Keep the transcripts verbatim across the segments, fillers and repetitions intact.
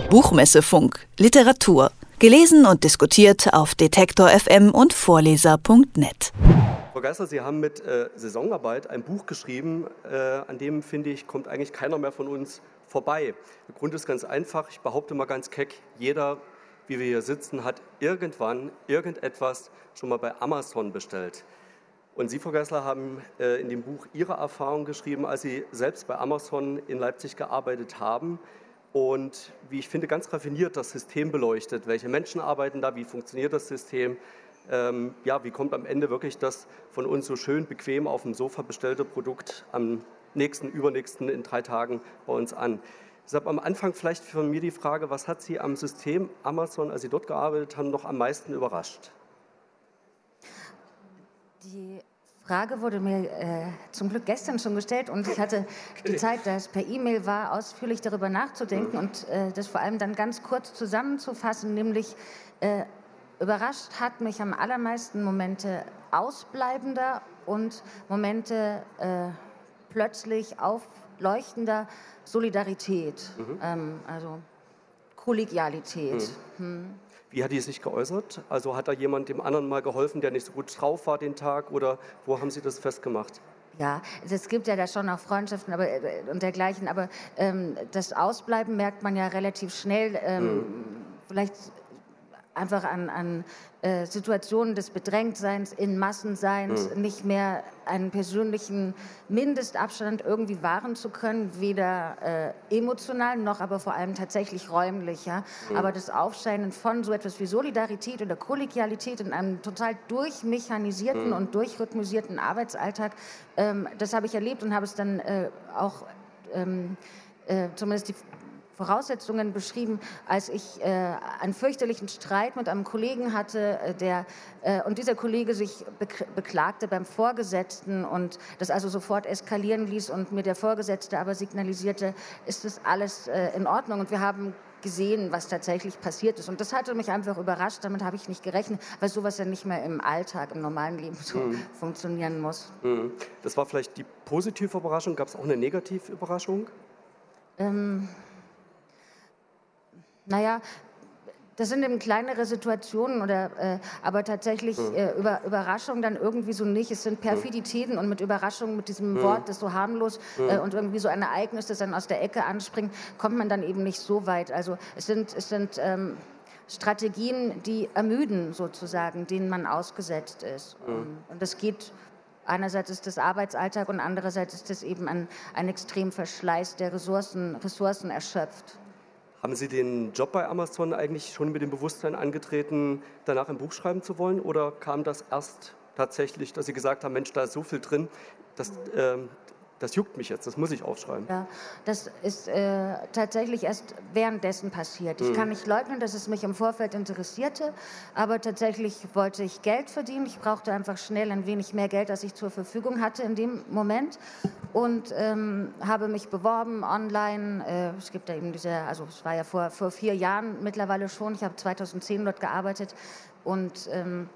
Buchmessefunk, Literatur. Gelesen und diskutiert auf Detektor F M und Vorleser punkt net. Frau Geisler, Sie haben mit äh, Saisonarbeit ein Buch geschrieben, äh, an dem, finde ich, kommt eigentlich keiner mehr von uns vorbei. Der Grund ist ganz einfach, ich behaupte mal ganz keck, jeder, wie wir hier sitzen, hat irgendwann irgendetwas schon mal bei Amazon bestellt. Und Sie, Frau Geisler, haben äh, in dem Buch Ihre Erfahrung geschrieben, als Sie selbst bei Amazon in Leipzig gearbeitet haben. Und wie ich finde, ganz raffiniert das System beleuchtet. Welche Menschen arbeiten da, wie funktioniert das System? Ähm, ja, wie kommt am Ende wirklich das von uns so schön bequem auf dem Sofa bestellte Produkt am nächsten, übernächsten, in drei Tagen bei uns an? Deshalb am Anfang vielleicht von mir die Frage, was hat Sie am System Amazon, als Sie dort gearbeitet haben, noch am meisten überrascht? Die Frage wurde mir äh, zum Glück gestern schon gestellt und ich hatte die Zeit, da es per E-Mail war, ausführlich darüber nachzudenken mhm. und äh, das vor allem dann ganz kurz zusammenzufassen, nämlich äh, überrascht hat mich am allermeisten Momente ausbleibender und Momente äh, plötzlich aufleuchtender Solidarität, mhm. ähm, also Kollegialität. Mhm. Hm. Wie hat die sich geäußert? Also hat da jemand dem anderen mal geholfen, der nicht so gut drauf war den Tag, oder wo haben Sie das festgemacht? Ja, es gibt ja da schon auch Freundschaften aber, und dergleichen, aber ähm, das Ausbleiben merkt man ja relativ schnell, ähm, mhm. vielleicht einfach an, an äh, Situationen des Bedrängtseins, in Massenseins, mhm. nicht mehr einen persönlichen Mindestabstand irgendwie wahren zu können, weder äh, emotional noch aber vor allem tatsächlich räumlich. Ja? Mhm. Aber das Aufscheinen von so etwas wie Solidarität oder Kollegialität in einem total durchmechanisierten mhm. und durchrhythmisierten Arbeitsalltag, ähm, das habe ich erlebt und habe es dann äh, auch ähm, äh, zumindest die Voraussetzungen beschrieben, als ich äh, einen fürchterlichen Streit mit einem Kollegen hatte, äh, der, äh, und dieser Kollege sich beklagte beim Vorgesetzten und das also sofort eskalieren ließ und mir der Vorgesetzte aber signalisierte, ist das alles äh, in Ordnung, und wir haben gesehen, was tatsächlich passiert ist. Und das hatte mich einfach überrascht, damit habe ich nicht gerechnet, weil sowas ja nicht mehr im Alltag, im normalen Leben so mhm. funktionieren muss. Mhm. Das war vielleicht die positive Überraschung. Gab es auch eine negative Überraschung? Ähm... Naja, das sind eben kleinere Situationen, oder, äh, aber tatsächlich äh, über, Überraschung dann irgendwie so nicht. Es sind Perfiditäten, und mit Überraschung, mit diesem mhm. Wort, das so harmlos äh, und irgendwie so ein Ereignis, das dann aus der Ecke anspringt, kommt man dann eben nicht so weit. Also es sind, es sind ähm, Strategien, die ermüden sozusagen, denen man ausgesetzt ist. Mhm. Und das geht... Einerseits ist das Arbeitsalltag und andererseits ist das eben ein, ein Extremverschleiß, der Ressourcen, Ressourcen erschöpft. Haben Sie den Job bei Amazon eigentlich schon mit dem Bewusstsein angetreten, danach ein Buch schreiben zu wollen? Oder kam das erst tatsächlich, dass Sie gesagt haben, Mensch, da ist so viel drin, das, äh, das juckt mich jetzt, das muss ich aufschreiben? Ja, das ist äh, tatsächlich erst währenddessen passiert. Ich mhm. kann nicht leugnen, dass es mich im Vorfeld interessierte, aber tatsächlich wollte ich Geld verdienen. Ich brauchte einfach schnell ein wenig mehr Geld, als ich zur Verfügung hatte in dem Moment, und ähm, habe mich beworben online. Äh, es gibt ja eben diese, also es war ja vor, vor vier Jahren mittlerweile schon, ich habe zweitausendzehn dort gearbeitet und ähm,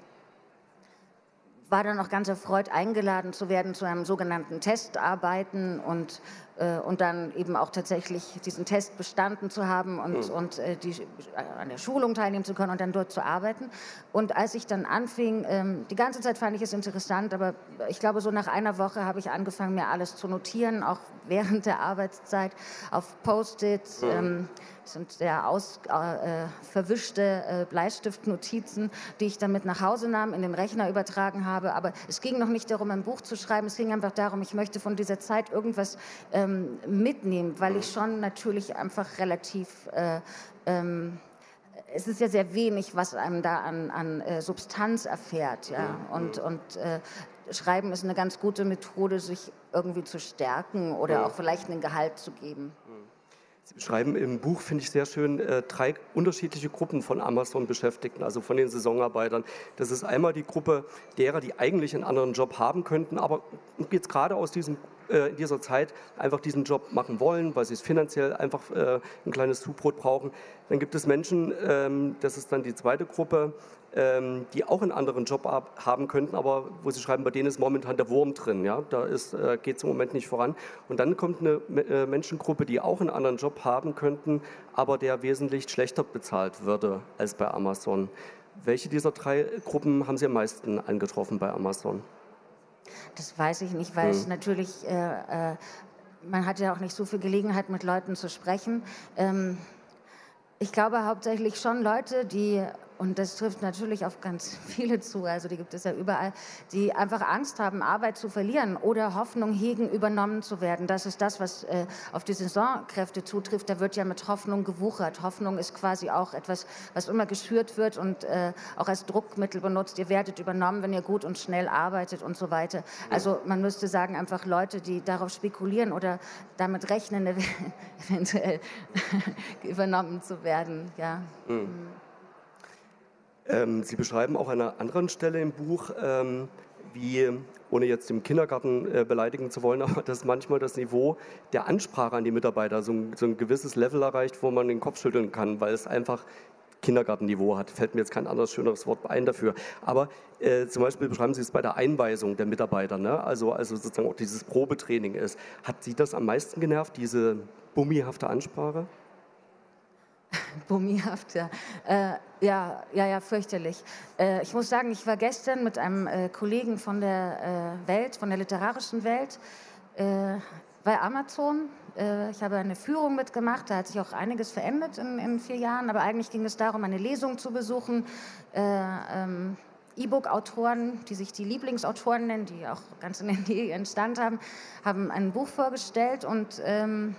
war dann auch ganz erfreut, eingeladen zu werden zu einem sogenannten Testarbeiten und, äh, und dann eben auch tatsächlich diesen Test bestanden zu haben und, mhm. und äh, die, äh, an der Schulung teilnehmen zu können und dann dort zu arbeiten. Und als ich dann anfing, ähm, die ganze Zeit fand ich es interessant, aber ich glaube, so nach einer Woche habe ich angefangen, mir alles zu notieren, auch während der Arbeitszeit auf Post-its. Mhm. Ähm, Das sind sehr aus, äh, verwischte äh, Bleistiftnotizen, die ich dann mit nach Hause nahm, in den Rechner übertragen habe. Aber es ging noch nicht darum, ein Buch zu schreiben. Es ging einfach darum, ich möchte von dieser Zeit irgendwas ähm, mitnehmen, weil ich schon natürlich einfach relativ... Äh, ähm, es ist ja sehr wenig, was einem da an, an äh, Substanz erfährt. Ja? Und, und äh, Schreiben ist eine ganz gute Methode, sich irgendwie zu stärken oder auch vielleicht einen Gehalt zu geben. Sie beschreiben im Buch, finde ich sehr schön, äh, drei unterschiedliche Gruppen von Amazon-Beschäftigten, also von den Saisonarbeitern. Das ist einmal die Gruppe derer, die eigentlich einen anderen Job haben könnten, aber jetzt gerade aus diesem äh, in dieser Zeit einfach diesen Job machen wollen, weil sie es finanziell einfach äh, ein kleines Zubrot brauchen. Dann gibt es Menschen, ähm, das ist dann die zweite Gruppe, ähm, die auch einen anderen Job ab, haben könnten, aber wo sie schreiben, bei denen ist momentan der Wurm drin. Ja? Da äh, geht es im Moment nicht voran. Und dann kommt eine äh, Menschengruppe, die auch einen anderen Job haben könnten, aber der wesentlich schlechter bezahlt würde als bei Amazon. Welche dieser drei Gruppen haben Sie am meisten angetroffen bei Amazon? Das weiß ich nicht, weil hm. es natürlich, äh, äh, man hat ja auch nicht so viel Gelegenheit, mit Leuten zu sprechen. Ähm, ich glaube hauptsächlich schon Leute, die, und das trifft natürlich auf ganz viele zu, also die gibt es ja überall, die einfach Angst haben, Arbeit zu verlieren oder Hoffnung hegen, übernommen zu werden. Das ist das, was äh, auf die Saisonkräfte zutrifft. Da wird ja mit Hoffnung gewuchert. Hoffnung ist quasi auch etwas, was immer geschürt wird und äh, auch als Druckmittel benutzt. Ihr werdet übernommen, wenn ihr gut und schnell arbeitet und so weiter. Also man müsste sagen, einfach Leute, die darauf spekulieren oder damit rechnen, eventuell übernommen zu werden. Ja. Mhm. Ähm, Sie beschreiben auch an einer anderen Stelle im Buch, ähm, wie, ohne jetzt den Kindergarten äh, beleidigen zu wollen, aber dass manchmal das Niveau der Ansprache an die Mitarbeiter so ein, so ein gewisses Level erreicht, wo man den Kopf schütteln kann, weil es einfach Kindergartenniveau hat. Fällt mir jetzt kein anderes, schöneres Wort ein dafür. Aber äh, zum Beispiel beschreiben Sie es bei der Einweisung der Mitarbeiter, ne? also, also sozusagen auch dieses Probetraining ist. Hat Sie das am meisten genervt, diese bummihafte Ansprache? Bummihaft, ja. Äh, ja, ja, ja, fürchterlich. Äh, ich muss sagen, ich war gestern mit einem äh, Kollegen von der äh, Welt, von der literarischen Welt, äh, bei Amazon. Äh, ich habe eine Führung mitgemacht, da hat sich auch einiges verändert in, in vier Jahren, aber eigentlich ging es darum, eine Lesung zu besuchen. Äh, ähm, E-Book-Autoren, die sich die Lieblingsautoren nennen, die auch ganz in der Nähe ihren Stand haben, haben ein Buch vorgestellt und ähm,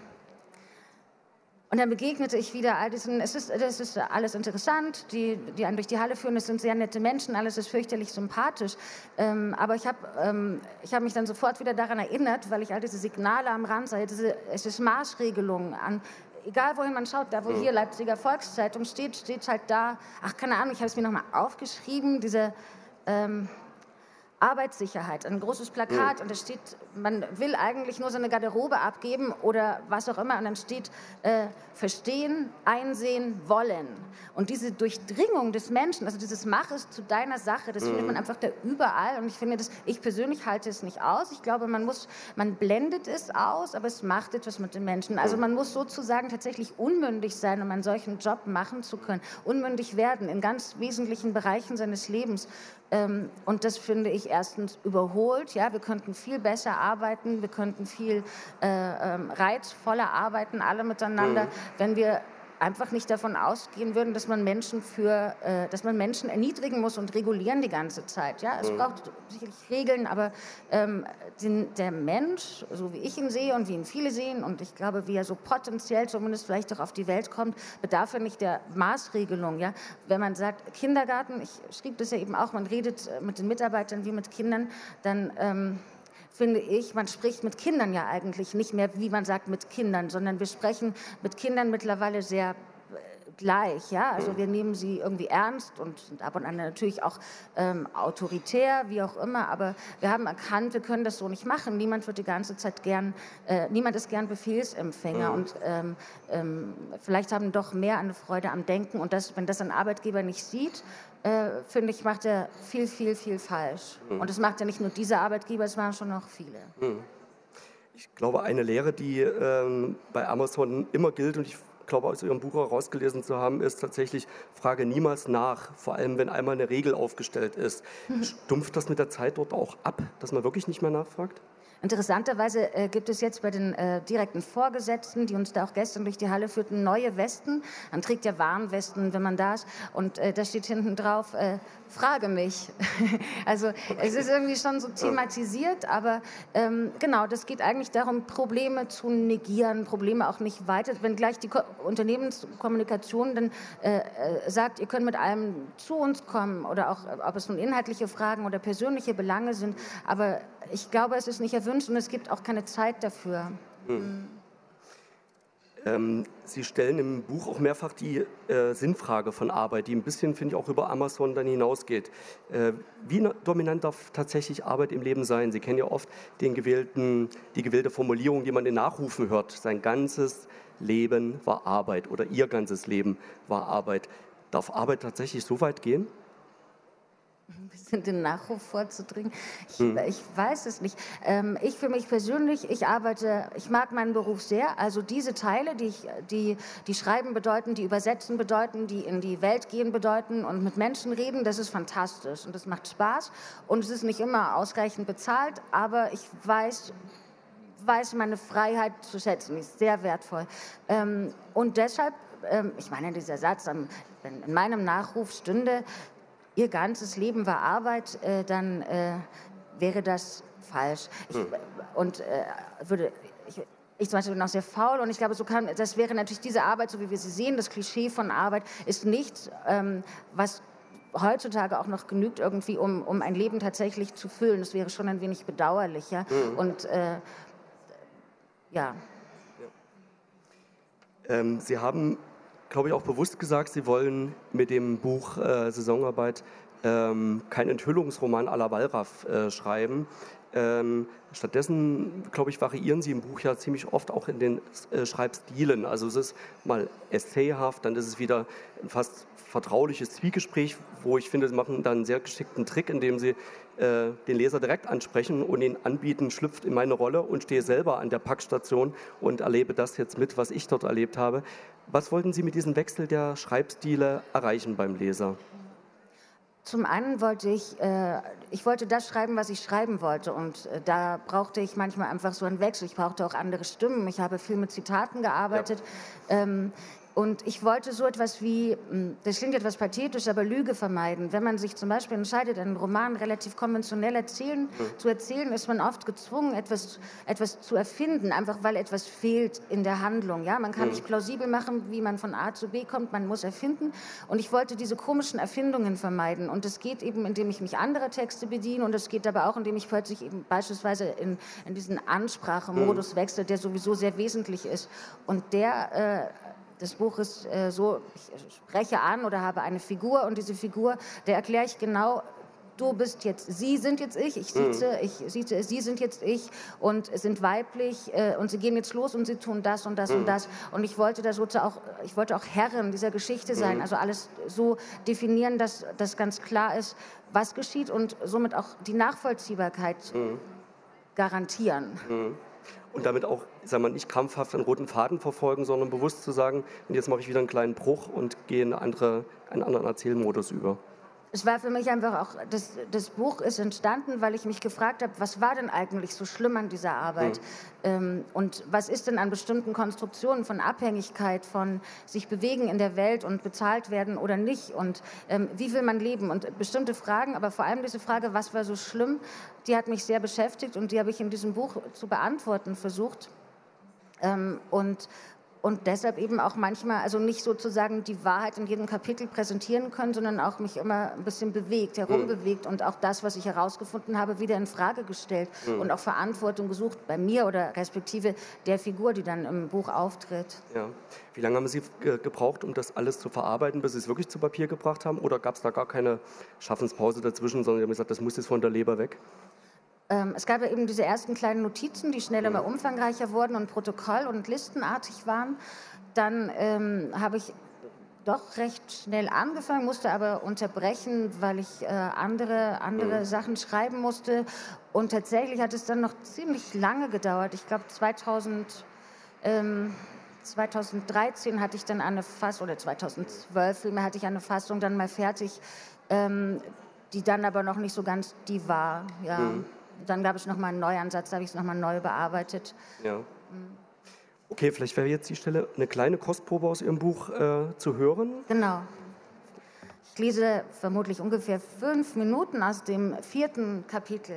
Und dann begegnete ich wieder all diesen, es ist, das ist alles interessant, die, die einen durch die Halle führen, es sind sehr nette Menschen, alles ist fürchterlich sympathisch. Ähm, aber ich habe ähm, ich hab mich dann sofort wieder daran erinnert, weil ich all diese Signale am Rand sah, diese, es ist Maßregelungen an, egal wohin man schaut, da wo hier Leipziger Volkszeitung steht, steht halt da, ach keine Ahnung, ich habe es mir nochmal aufgeschrieben, diese ähm, Arbeitssicherheit, ein großes Plakat und da steht, man will eigentlich nur seine Garderobe abgeben oder was auch immer und dann steht äh, verstehen, einsehen, wollen. Und diese Durchdringung des Menschen, also dieses Mach es zu deiner Sache, das mhm. findet man einfach da überall und ich finde das, ich persönlich halte es nicht aus. Ich glaube, man muss, man blendet es aus, aber es macht etwas mit den Menschen. Also man muss sozusagen tatsächlich unmündig sein, um einen solchen Job machen zu können. Unmündig werden in ganz wesentlichen Bereichen seines Lebens. Ähm, und das finde ich erstens überholt. Ja, wir könnten viel besser arbeiten, wir könnten viel äh, ähm, reizvoller arbeiten, alle miteinander, mhm. wenn wir einfach nicht davon ausgehen würden, dass man Menschen für, äh, dass man Menschen erniedrigen muss und regulieren die ganze Zeit. Ja, es mhm. braucht sicherlich Regeln, aber ähm, den, der Mensch, so wie ich ihn sehe und wie ihn viele sehen, und ich glaube, wie er so potenziell zumindest vielleicht doch auf die Welt kommt, bedarf er nicht der Maßregelung. Ja, wenn man sagt Kindergarten, ich schrieb das ja eben auch, man redet mit den Mitarbeitern wie mit Kindern, dann ähm, finde ich, man spricht mit Kindern ja eigentlich nicht mehr, wie man sagt, mit Kindern, sondern wir sprechen mit Kindern mittlerweile sehr gleich. Ja? Also wir nehmen sie irgendwie ernst und sind ab und an natürlich auch ähm, autoritär, wie auch immer, aber wir haben erkannt, wir können das so nicht machen. Niemand wird die ganze Zeit gern, äh, niemand ist gern Befehlsempfänger mhm. und ähm, ähm, vielleicht haben doch mehr eine Freude am Denken und das, wenn das ein Arbeitgeber nicht sieht, Äh, finde ich, macht er viel, viel, viel falsch. Mhm. Und das macht ja nicht nur dieser Arbeitgeber, es waren schon noch viele. Mhm. Ich glaube, eine Lehre, die ähm, bei Amazon immer gilt und ich glaube, aus Ihrem Buch herausgelesen zu haben, ist tatsächlich, frage niemals nach, vor allem wenn einmal eine Regel aufgestellt ist. Mhm. Stumpft das mit der Zeit dort auch ab, dass man wirklich nicht mehr nachfragt? Interessanterweise äh, gibt es jetzt bei den äh, direkten Vorgesetzten, die uns da auch gestern durch die Halle führten, neue Westen. Man trägt ja Warnwesten, wenn man da ist. Und äh, da steht hinten drauf, äh, frage mich. Also es ist irgendwie schon so thematisiert, aber ähm, genau, das geht eigentlich darum, Probleme zu negieren, Probleme auch nicht weiter. Wenn gleich die Ko- Unternehmenskommunikation dann äh, äh, sagt, ihr könnt mit allem zu uns kommen oder auch, ob es nun inhaltliche Fragen oder persönliche Belange sind, aber ich glaube, es ist nicht erwünscht und es gibt auch keine Zeit dafür. Hm. Ähm, Sie stellen im Buch auch mehrfach die äh, Sinnfrage von Arbeit, die ein bisschen, finde ich, auch über Amazon dann hinausgeht. Äh, wie na- dominant darf tatsächlich Arbeit im Leben sein? Sie kennen ja oft den gewählten, die gewählte Formulierung, die man in Nachrufen hört. Sein ganzes Leben war Arbeit oder Ihr ganzes Leben war Arbeit. Darf Arbeit tatsächlich so weit gehen? Ein bisschen den Nachruf vorzudringen. Ich, hm. ich weiß es nicht. Ähm, ich für mich persönlich, ich arbeite, ich mag meinen Beruf sehr. Also diese Teile, die, ich, die, die schreiben bedeuten, die übersetzen bedeuten, die in die Welt gehen bedeuten und mit Menschen reden, das ist fantastisch und das macht Spaß. Und es ist nicht immer ausreichend bezahlt, aber ich weiß, weiß meine Freiheit zu schätzen, die ist sehr wertvoll. Ähm, und deshalb, ähm, ich meine, dieser Satz, wenn in meinem Nachruf stünde, Ihr ganzes Leben war Arbeit, äh, dann äh, wäre das falsch. Ich, hm. Und äh, würde, ich, ich zum Beispiel bin auch sehr faul und ich glaube, so kann, das wäre natürlich diese Arbeit, so wie wir sie sehen, das Klischee von Arbeit ist nichts, ähm, was heutzutage auch noch genügt irgendwie, um, um ein Leben tatsächlich zu füllen. Das wäre schon ein wenig bedauerlicher. Hm. Und äh, ja. ja. Ähm, Sie haben, glaube ich, auch bewusst gesagt, Sie wollen mit dem Buch äh, Saisonarbeit ähm, kein Enthüllungsroman à la Wallraff äh, schreiben. Ähm, stattdessen, glaube ich, variieren Sie im Buch ja ziemlich oft auch in den äh, Schreibstilen. Also es ist mal essayhaft, dann ist es wieder ein fast vertrauliches Zwiegespräch, wo ich finde, Sie machen dann einen sehr geschickten Trick, indem Sie äh, den Leser direkt ansprechen und ihn anbieten, schlüpft in meine Rolle und stehe selber an der Packstation und erlebe das jetzt mit, was ich dort erlebt habe. Was wollten Sie mit diesem Wechsel der Schreibstile erreichen beim Leser? Zum einen wollte ich, äh, ich wollte das schreiben, was ich schreiben wollte und äh, da brauchte ich manchmal einfach so einen Wechsel. Ich brauchte auch andere Stimmen. Ich habe viel mit Zitaten gearbeitet. Ja. Ähm, Und ich wollte so etwas wie, das klingt etwas pathetisch, aber Lüge vermeiden. Wenn man sich zum Beispiel entscheidet, einen Roman relativ konventionell erzählen, mhm. zu erzählen, ist man oft gezwungen, etwas, etwas zu erfinden, einfach weil etwas fehlt in der Handlung. Ja? Man kann mhm. nicht plausibel machen, wie man von A zu B kommt, man muss erfinden. Und ich wollte diese komischen Erfindungen vermeiden. Und das geht eben, indem ich mich anderer Texte bediene und es geht aber auch, indem ich plötzlich eben beispielsweise in, in diesen Ansprachemodus mhm. wechsle, der sowieso sehr wesentlich ist. Und der... Äh, Das Buch ist äh, so, ich spreche an oder habe eine Figur und diese Figur, der erkläre ich genau, du bist jetzt, Sie sind jetzt ich, ich sitze, mhm. ich sitze, Sie sind jetzt ich und sind weiblich äh, und Sie gehen jetzt los und Sie tun das und das mhm. und das. Und ich wollte da sozusagen auch, ich wollte auch Herrin dieser Geschichte sein, mhm. also alles so definieren, dass das ganz klar ist, was geschieht und somit auch die Nachvollziehbarkeit mhm. garantieren. Mhm. Und damit auch, sagen wir, nicht krampfhaft einen roten Faden verfolgen, sondern bewusst zu sagen, und jetzt mache ich wieder einen kleinen Bruch und gehe in eine andere, einen anderen Erzählmodus über. Es war für mich einfach auch, das, das Buch ist entstanden, weil ich mich gefragt habe, was war denn eigentlich so schlimm an dieser Arbeit? Mhm. Ähm, und was ist denn an bestimmten Konstruktionen von Abhängigkeit, von sich bewegen in der Welt und bezahlt werden oder nicht? Und ähm, wie will man leben? Und bestimmte Fragen, aber vor allem diese Frage, was war so schlimm, die hat mich sehr beschäftigt und die habe ich in diesem Buch zu beantworten versucht. Ähm, und Und deshalb eben auch manchmal, also nicht sozusagen die Wahrheit in jedem Kapitel präsentieren können, sondern auch mich immer ein bisschen bewegt, herumbewegt mhm. und auch das, was ich herausgefunden habe, wieder in Frage gestellt mhm. und auch Verantwortung gesucht bei mir oder respektive der Figur, die dann im Buch auftritt. Ja. Wie lange haben Sie gebraucht, um das alles zu verarbeiten, bis Sie es wirklich zu Papier gebracht haben? Oder gab es da gar keine Schaffenspause dazwischen, sondern Sie haben gesagt, das muss jetzt von der Leber weg? Es gab ja eben diese ersten kleinen Notizen, die schnell immer umfangreicher wurden und Protokoll- und listenartig waren. Dann ähm, habe ich doch recht schnell angefangen, musste aber unterbrechen, weil ich äh, andere, andere mhm. Sachen schreiben musste. Und tatsächlich hat es dann noch ziemlich lange gedauert. Ich glaube zweitausend, ähm, zweitausenddreizehn hatte ich dann eine Fassung, oder zweitausendzwölf vielmehr hatte ich eine Fassung dann mal fertig, ähm, die dann aber noch nicht so ganz die war, ja. Mhm. Dann gab es nochmal einen Neuansatz, da habe ich es nochmal neu bearbeitet. Ja. Okay, vielleicht wäre jetzt die Stelle, eine kleine Kostprobe aus Ihrem Buch äh, zu hören. Genau. Ich lese vermutlich ungefähr fünf Minuten aus dem vierten Kapitel.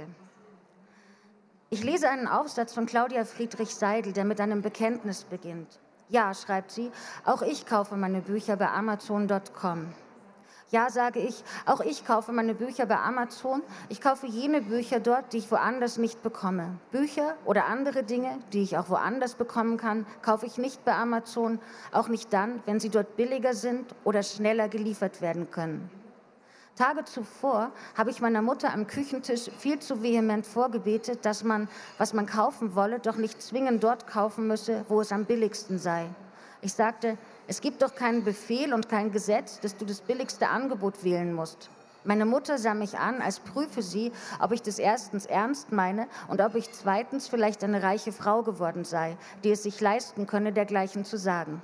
Ich lese einen Aufsatz von Claudia Friedrich-Seidel, der mit einem Bekenntnis beginnt. Ja, schreibt sie, auch ich kaufe meine Bücher bei Amazon Punkt com. Ja, sage ich, auch ich kaufe meine Bücher bei Amazon. Ich kaufe jene Bücher dort, die ich woanders nicht bekomme. Bücher oder andere Dinge, die ich auch woanders bekommen kann, kaufe ich nicht bei Amazon, auch nicht dann, wenn sie dort billiger sind oder schneller geliefert werden können. Tage zuvor habe ich meiner Mutter am Küchentisch viel zu vehement vorgebetet, dass man, was man kaufen wolle, doch nicht zwingend dort kaufen müsse, wo es am billigsten sei. Ich sagte, es gibt doch keinen Befehl und kein Gesetz, dass du das billigste Angebot wählen musst. Meine Mutter sah mich an, als prüfe sie, ob ich das erstens ernst meine und ob ich zweitens vielleicht eine reiche Frau geworden sei, die es sich leisten könne, dergleichen zu sagen.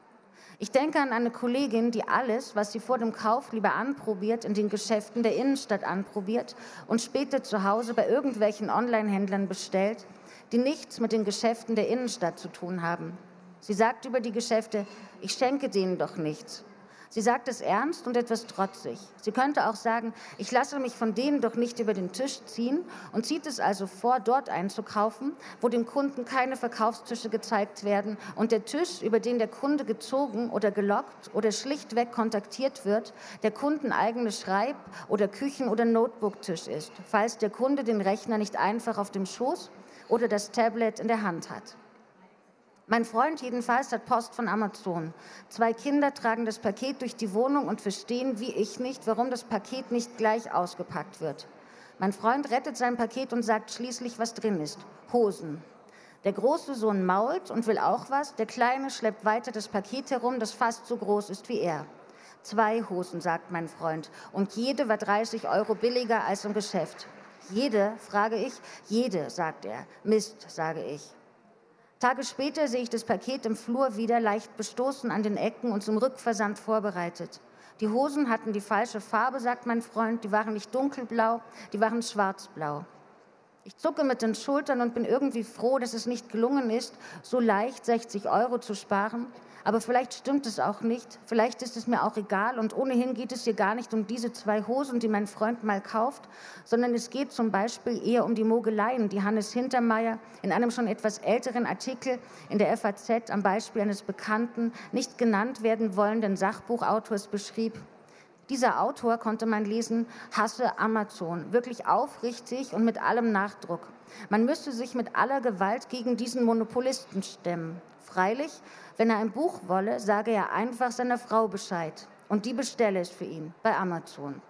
Ich denke an eine Kollegin, die alles, was sie vor dem Kauf lieber anprobiert, in den Geschäften der Innenstadt anprobiert und später zu Hause bei irgendwelchen Online-Händlern bestellt, die nichts mit den Geschäften der Innenstadt zu tun haben. Sie sagt über die Geschäfte, ich schenke denen doch nichts. Sie sagt es ernst und etwas trotzig. Sie könnte auch sagen, ich lasse mich von denen doch nicht über den Tisch ziehen und zieht es also vor, dort einzukaufen, wo dem Kunden keine Verkaufstische gezeigt werden und der Tisch, über den der Kunde gezogen oder gelockt oder schlichtweg kontaktiert wird, der kundeneigene Schreib- oder Küchen- oder Notebook-Tisch ist, falls der Kunde den Rechner nicht einfach auf dem Schoß oder das Tablet in der Hand hat. Mein Freund jedenfalls hat Post von Amazon. Zwei Kinder tragen das Paket durch die Wohnung und verstehen, wie ich nicht, warum das Paket nicht gleich ausgepackt wird. Mein Freund rettet sein Paket und sagt schließlich, was drin ist. Hosen. Der große Sohn mault und will auch was. Der Kleine schleppt weiter das Paket herum, das fast so groß ist wie er. Zwei Hosen, sagt mein Freund. Und jede war dreißig Euro billiger als im Geschäft. Jede, frage ich. Jede, sagt er. Mist, sage ich. Tage später sehe ich das Paket im Flur wieder, leicht bestoßen an den Ecken und zum Rückversand vorbereitet. Die Hosen hatten die falsche Farbe, sagt mein Freund, die waren nicht dunkelblau, die waren schwarzblau. Ich zucke mit den Schultern und bin irgendwie froh, dass es nicht gelungen ist, so leicht sechzig Euro zu sparen. Aber vielleicht stimmt es auch nicht, vielleicht ist es mir auch egal und ohnehin geht es hier gar nicht um diese zwei Hosen, die mein Freund mal kauft, sondern es geht zum Beispiel eher um die Mogeleien, die Hannes Hintermeier in einem schon etwas älteren Artikel in der F A Z am Beispiel eines bekannten, nicht genannt werden wollenden Sachbuchautors beschrieb. Dieser Autor, konnte man lesen, hasse Amazon, wirklich aufrichtig und mit allem Nachdruck. Man müsste sich mit aller Gewalt gegen diesen Monopolisten stemmen. Freilich, wenn er ein Buch wolle, sage er einfach seiner Frau Bescheid. Und die bestelle es für ihn bei Amazon.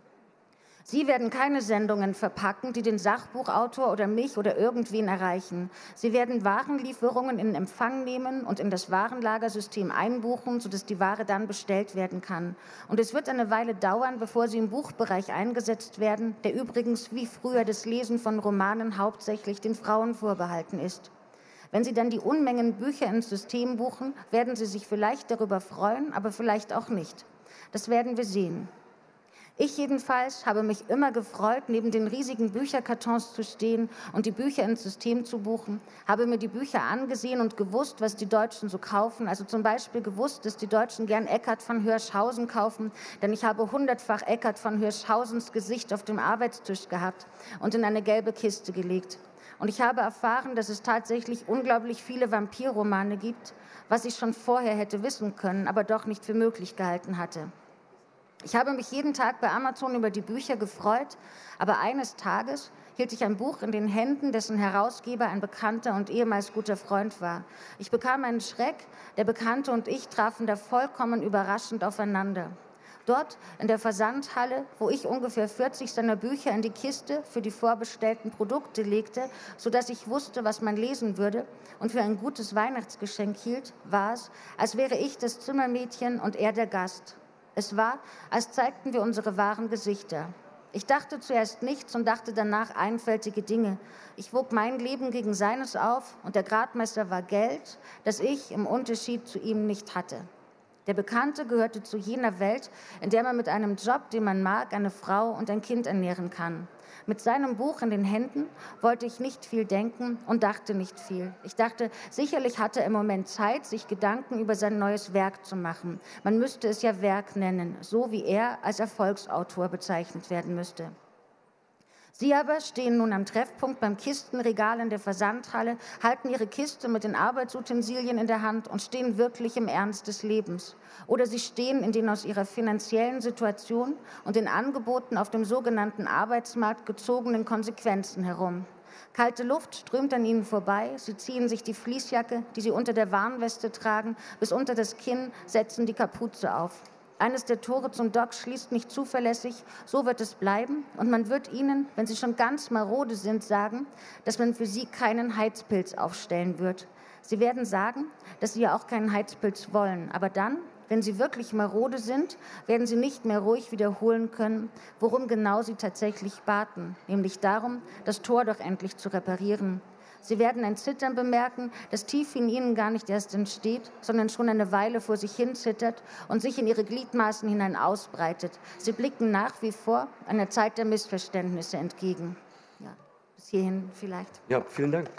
Sie werden keine Sendungen verpacken, die den Sachbuchautor oder mich oder irgendwen erreichen. Sie werden Warenlieferungen in Empfang nehmen und in das Warenlagersystem einbuchen, sodass die Ware dann bestellt werden kann. Und es wird eine Weile dauern, bevor sie im Buchbereich eingesetzt werden, der übrigens wie früher das Lesen von Romanen hauptsächlich den Frauen vorbehalten ist. Wenn Sie dann die Unmengen Bücher ins System buchen, werden Sie sich vielleicht darüber freuen, aber vielleicht auch nicht. Das werden wir sehen. Ich jedenfalls habe mich immer gefreut, neben den riesigen Bücherkartons zu stehen und die Bücher ins System zu buchen, habe mir die Bücher angesehen und gewusst, was die Deutschen so kaufen. Also zum Beispiel gewusst, dass die Deutschen gern Eckhard von Hirschhausen kaufen, denn ich habe hundertfach Eckhard von Hirschhausens Gesicht auf dem Arbeitstisch gehabt und in eine gelbe Kiste gelegt. Und ich habe erfahren, dass es tatsächlich unglaublich viele Vampirromane gibt, was ich schon vorher hätte wissen können, aber doch nicht für möglich gehalten hatte. Ich habe mich jeden Tag bei Amazon über die Bücher gefreut, aber eines Tages hielt ich ein Buch in den Händen, dessen Herausgeber ein Bekannter und ehemals guter Freund war. Ich bekam einen Schreck, der Bekannte und ich trafen da vollkommen überraschend aufeinander. Dort in der Versandhalle, wo ich ungefähr vierzig seiner Bücher in die Kiste für die vorbestellten Produkte legte, sodass ich wusste, was man lesen würde und für ein gutes Weihnachtsgeschenk hielt, war es, als wäre ich das Zimmermädchen und er der Gast. Es war, als zeigten wir unsere wahren Gesichter. Ich dachte zuerst nichts und dachte danach einfältige Dinge. Ich wog mein Leben gegen seines auf und der Gradmesser war Geld, das ich im Unterschied zu ihm nicht hatte. Der Bekannte gehörte zu jener Welt, in der man mit einem Job, den man mag, eine Frau und ein Kind ernähren kann. Mit seinem Buch in den Händen wollte ich nicht viel denken und dachte nicht viel. Ich dachte, sicherlich hatte er im Moment Zeit, sich Gedanken über sein neues Werk zu machen. Man müsste es ja Werk nennen, so wie er als Erfolgsautor bezeichnet werden müsste. Sie aber stehen nun am Treffpunkt beim Kistenregal in der Versandhalle, halten ihre Kiste mit den Arbeitsutensilien in der Hand und stehen wirklich im Ernst des Lebens. Oder sie stehen in den aus ihrer finanziellen Situation und den Angeboten auf dem sogenannten Arbeitsmarkt gezogenen Konsequenzen herum. Kalte Luft strömt an ihnen vorbei, sie ziehen sich die Fließjacke, die sie unter der Warnweste tragen, bis unter das Kinn, setzen die Kapuze auf. Eines der Tore zum Dock schließt nicht zuverlässig, so wird es bleiben. Und man wird ihnen, wenn sie schon ganz marode sind, sagen, dass man für sie keinen Heizpilz aufstellen wird. Sie werden sagen, dass sie ja auch keinen Heizpilz wollen. Aber dann, wenn sie wirklich marode sind, werden sie nicht mehr ruhig wiederholen können, worum genau sie tatsächlich baten. Nämlich darum, das Tor doch endlich zu reparieren. Sie werden ein Zittern bemerken, das tief in ihnen gar nicht erst entsteht, sondern schon eine Weile vor sich hin zittert und sich in ihre Gliedmaßen hinein ausbreitet. Sie blicken nach wie vor einer Zeit der Missverständnisse entgegen. Ja, bis hierhin vielleicht. Ja, vielen Dank.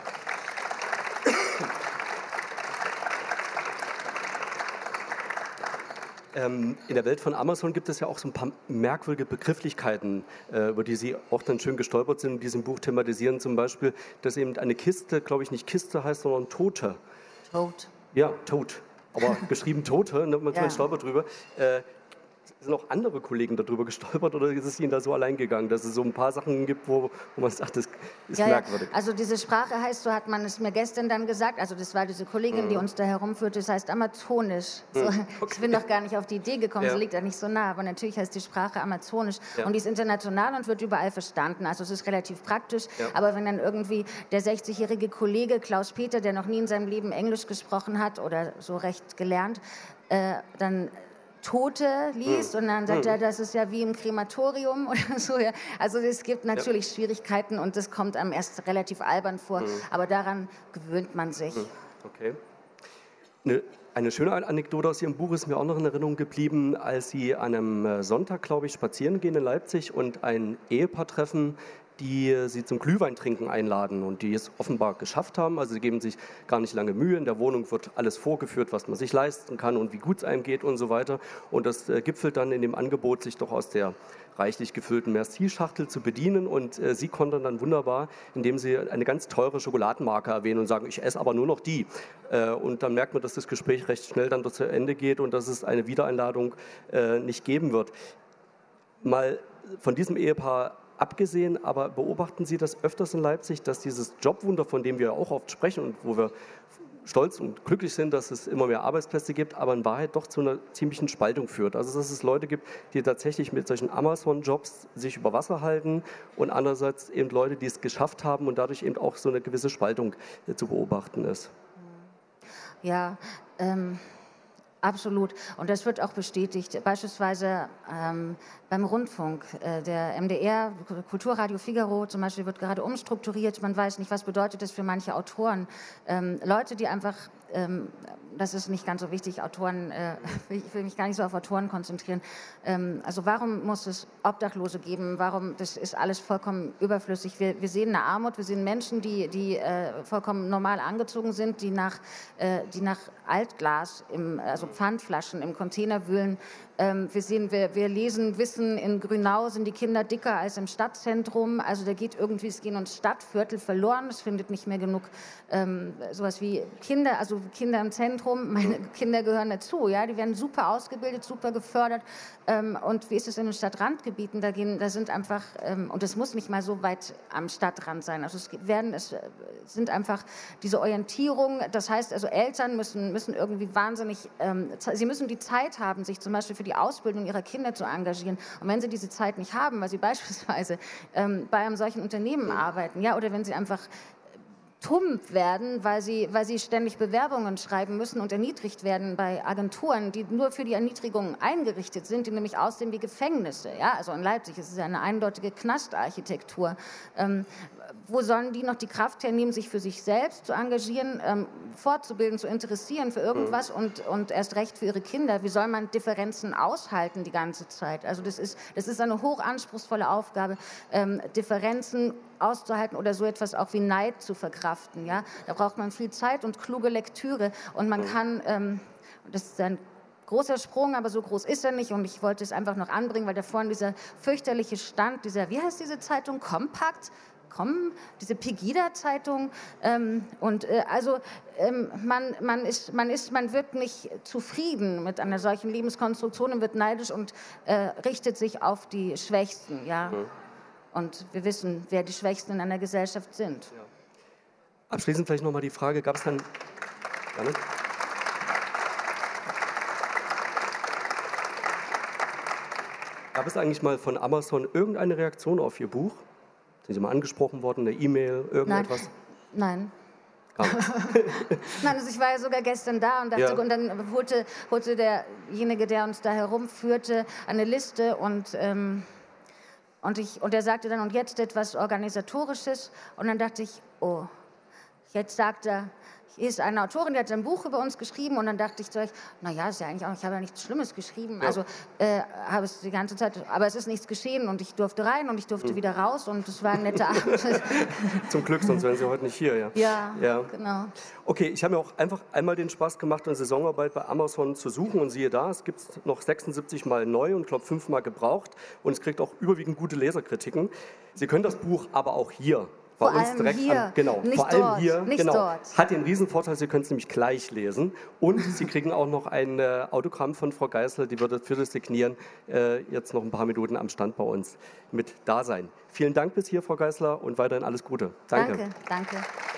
In der Welt von Amazon gibt es ja auch so ein paar merkwürdige Begrifflichkeiten, über die Sie auch dann schön gestolpert sind und diesem Buch thematisieren. Zum Beispiel, dass eben eine Kiste, glaube ich, nicht Kiste heißt, sondern Tote. Tot. Ja, tot. Aber geschrieben Tote, da man Ja. stolpert drüber. Äh, sind auch andere Kollegen darüber gestolpert oder ist es Ihnen da so allein gegangen, dass es so ein paar Sachen gibt, wo, wo man sagt, das ist Ja, merkwürdig? ja. Also diese Sprache heißt, so hat man es mir gestern dann gesagt, also das war diese Kollegin, Mhm. die uns da herumführte, das heißt amazonisch. So, Mhm. Okay. Ich bin doch gar nicht auf die Idee gekommen, Ja. sie liegt ja nicht so nah, aber natürlich heißt die Sprache amazonisch Ja. und die ist international und wird überall verstanden, also es ist relativ praktisch, Ja. aber wenn dann irgendwie der sechzigjährige Kollege Klaus Peter, der noch nie in seinem Leben Englisch gesprochen hat oder so recht gelernt, äh, dann Tote liest Mhm. und dann sagt Mhm. er, das ist ja wie im Krematorium oder so. Ja. Also es gibt natürlich ja. Schwierigkeiten und das kommt einem erst relativ albern vor, mhm. aber daran gewöhnt man sich. Mhm. Okay. Eine, eine schöne Anekdote aus Ihrem Buch ist mir auch noch in Erinnerung geblieben, als Sie an einem Sonntag, glaube ich, spazieren gehen in Leipzig und ein Ehepaar treffen, die Sie zum Glühweintrinken einladen und die es offenbar geschafft haben. Also sie geben sich gar nicht lange Mühe. In der Wohnung wird alles vorgeführt, was man sich leisten kann und wie gut es einem geht und so weiter. Und das äh, gipfelt dann in dem Angebot, sich doch aus der reichlich gefüllten Merci-Schachtel zu bedienen. Und äh, Sie kontern dann wunderbar, indem Sie eine ganz teure Schokoladenmarke erwähnen und sagen, ich esse aber nur noch die. Äh, und dann merkt man, dass das Gespräch recht schnell dann zu Ende geht und dass es eine Wiedereinladung äh, nicht geben wird. Mal von diesem Ehepaar abgesehen, aber beobachten Sie das öfters in Leipzig, dass dieses Jobwunder, von dem wir auch oft sprechen und wo wir stolz und glücklich sind, dass es immer mehr Arbeitsplätze gibt, aber in Wahrheit doch zu einer ziemlichen Spaltung führt. Also dass es Leute gibt, die tatsächlich mit solchen Amazon-Jobs sich über Wasser halten und andererseits eben Leute, die es geschafft haben und dadurch eben auch so eine gewisse Spaltung äh, zu beobachten ist. Ja, ähm... absolut. Und das wird auch bestätigt. Beispielsweise ähm, beim Rundfunk. Äh, der M D R, Kulturradio Figaro zum Beispiel, wird gerade umstrukturiert. Man weiß nicht, was bedeutet das für manche Autoren. Ähm, Leute, die einfach, ähm, das ist nicht ganz so wichtig, Autoren, äh, ich will mich gar nicht so auf Autoren konzentrieren. Ähm, also warum muss es Obdachlose geben? Warum, das ist alles vollkommen überflüssig. Wir, wir sehen eine Armut, wir sehen Menschen, die, die äh, vollkommen normal angezogen sind, die nach, äh, die nach Altglas, im, also Pfandflaschen im Container wühlen. Ähm, wir sehen, wir, wir lesen, wissen, in Grünau sind die Kinder dicker als im Stadtzentrum. Also da geht irgendwie, es gehen uns Stadtviertel verloren. Es findet nicht mehr genug ähm, sowas wie Kinder, also Kinder im Zentrum. Meine Kinder gehören dazu, ja, die werden super ausgebildet, super gefördert. Ähm, und wie ist es in den Stadtrandgebieten? Da gehen, da sind einfach, ähm, und es muss nicht mal so weit am Stadtrand sein. Also es werden, es sind einfach diese Orientierung. Das heißt, also Eltern müssen müssen irgendwie wahnsinnig, ähm, sie müssen die Zeit haben, sich zum Beispiel für die Ausbildung ihrer Kinder zu engagieren. Und wenn sie diese Zeit nicht haben, weil sie beispielsweise ähm, bei einem solchen Unternehmen arbeiten, ja, oder wenn sie einfach tump werden, weil sie, weil sie ständig Bewerbungen schreiben müssen und erniedrigt werden bei Agenturen, die nur für die Erniedrigung eingerichtet sind, die nämlich aussehen wie Gefängnisse. Ja? Also in Leipzig ist es ja eine eindeutige Knastarchitektur. Ähm, wo sollen die noch die Kraft hernehmen, sich für sich selbst zu engagieren, ähm, fortzubilden, zu interessieren für irgendwas und, und erst recht für ihre Kinder? Wie soll man Differenzen aushalten die ganze Zeit? Also das ist, das ist eine hochanspruchsvolle Aufgabe, ähm, Differenzen auszuhalten oder so etwas auch wie Neid zu verkraften. Ja? Da braucht man viel Zeit und kluge Lektüre und man kann, ähm, das ist ein großer Sprung, aber so groß ist er nicht und ich wollte es einfach noch anbringen, weil da vorne dieser fürchterliche Stand, dieser, wie heißt diese Zeitung, Kompakt? Kommen, diese Pegida-Zeitung ähm, und äh, also ähm, man, man, ist, man, ist, man wird nicht zufrieden mit einer solchen Lebenskonstruktion und wird neidisch und äh, richtet sich auf die Schwächsten, ja. Mhm. Und wir wissen, wer die Schwächsten in einer Gesellschaft sind. Ja. Abschließend vielleicht noch mal die Frage, gab es dann... Gerne? Gab es eigentlich mal von Amazon irgendeine Reaktion auf Ihr Buch? Sind Sie mal angesprochen worden, eine E-Mail, irgendetwas? Nein. Nein. Nein, also ich war ja sogar gestern da und, dachte, ja. und dann holte, holte derjenige, der uns da herumführte, eine Liste und, ähm, und, ich, und er sagte dann, und jetzt etwas Organisatorisches. Und dann dachte ich, oh, jetzt sagt er, hier ist eine Autorin, die hat ein Buch über uns geschrieben und dann dachte ich zu euch, naja, ist ja eigentlich auch, ich habe ja nichts Schlimmes geschrieben, ja. also äh, habe es die ganze Zeit, aber es ist nichts geschehen und ich durfte rein und ich durfte mhm. wieder raus und es war ein netter Abend. Zum Glück, sonst wären Sie heute nicht hier, ja. Ja, ja. genau. Okay, ich habe mir auch einfach einmal den Spaß gemacht, eine Saisonarbeit bei Amazon zu suchen und siehe da, es gibt es noch sechsundsiebzig Mal neu und ich glaube fünfmal gebraucht und es kriegt auch überwiegend gute Leserkritiken. Sie können das Buch aber auch hier bei vor uns allem direkt hier, an, genau, nicht vor allem dort, hier, nicht genau, dort. Hat den Riesenvorteil, Sie können es nämlich gleich lesen und Sie kriegen auch noch ein äh, Autogramm von Frau Geisler, die wird für das Signieren äh, jetzt noch ein paar Minuten am Stand bei uns mit da sein. Vielen Dank bis hier, Frau Geisler, und weiterhin alles Gute. Danke. Danke, danke.